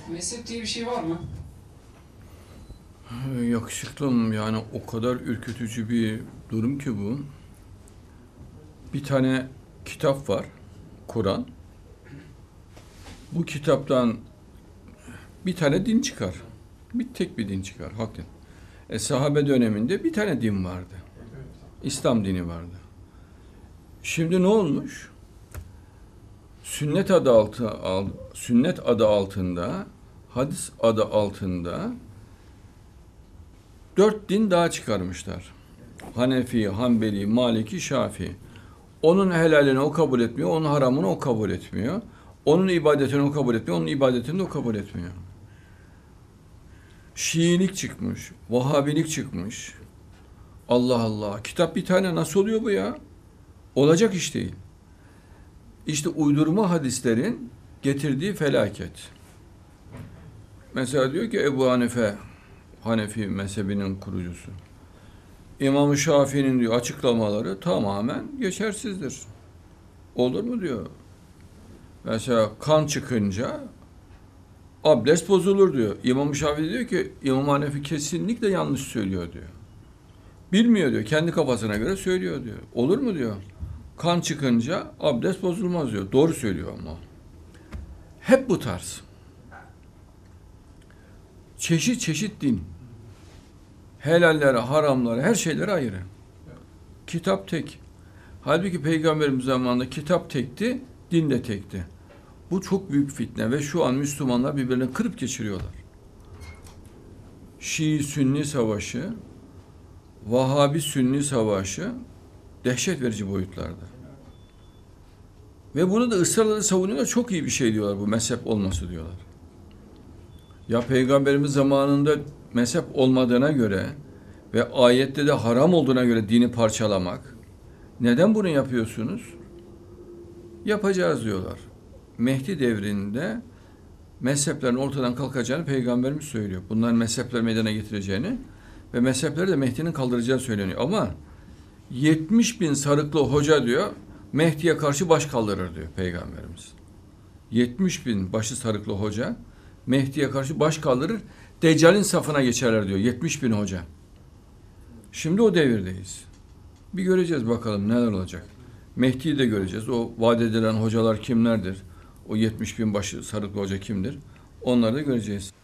Mezhep diye bir şey var mı? Yakışıklım, yani o kadar ürkütücü bir durum ki bu. Bir tane kitap var, Kur'an. Bu kitaptan bir tane din çıkar. Tek bir din çıkar, hakikaten. Sahabe döneminde bir tane din vardı. İslam dini vardı. Şimdi ne olmuş? Sünnet adı altında, hadis adı altında 4 din daha çıkarmışlar. Hanefi, Hanbeli, Maliki, Şafii. Onun helalini o kabul etmiyor, onun haramını o kabul etmiyor. Onun ibadetini o kabul etmiyor, onun ibadetini de o kabul etmiyor. Şiilik çıkmış, Vahhabilik çıkmış. Allah Allah, kitap bir tane, nasıl oluyor bu ya? Olacak iş değil. İşte uydurma hadislerin getirdiği felaket. Mesela diyor ki Ebu Hanife, Hanefi mezhebinin kurucusu. İmam-ı Şafii'nin diyor açıklamaları tamamen geçersizdir. Olur mu diyor. Mesela kan çıkınca abdest bozulur diyor. İmam-ı Şafii diyor ki İmam Hanefi kesinlikle yanlış söylüyor diyor. Bilmiyor diyor. Kendi kafasına göre söylüyor diyor. Olur mu diyor. Kan çıkınca abdest bozulmaz diyor. Doğru söylüyor ama. Hep bu tarz. Çeşit çeşit din. Helallere, haramlara, her şeylere ayrı. Kitap tek. Halbuki Peygamberimiz zamanında kitap tekti, din de tekti. Bu çok büyük fitne ve şu an Müslümanlar birbirlerini kırıp geçiriyorlar. Şii-Sünni savaşı, Vahabi-Sünni savaşı dehşet verici boyutlarda. Ve bunu da ısrarla savunuyorlar. Çok iyi bir şey diyorlar, bu mezhep olması diyorlar. Ya Peygamberimiz zamanında mezhep olmadığına göre ve ayette de haram olduğuna göre dini parçalamak, neden bunu yapıyorsunuz? Yapacağız diyorlar. Mehdi devrinde mezheplerin ortadan kalkacağını Peygamberimiz söylüyor. Bunların mezhepler meydana getireceğini ve mezhepleri de Mehdi'nin kaldıracağı söyleniyor. Ama 70 bin sarıklı hoca diyor, Mehdi'ye karşı baş kaldırır diyor Peygamberimiz. 70 bin başı sarıklı hoca Mehdi'ye karşı baş kaldırır, Deccal'in safına geçerler diyor 70 bin hoca. Şimdi o devirdeyiz. Bir göreceğiz bakalım neler olacak. Mehdi'yi de göreceğiz. O vaat edilen hocalar kimlerdir? O 70 bin başı sarıklı hoca kimdir? Onları da göreceğiz.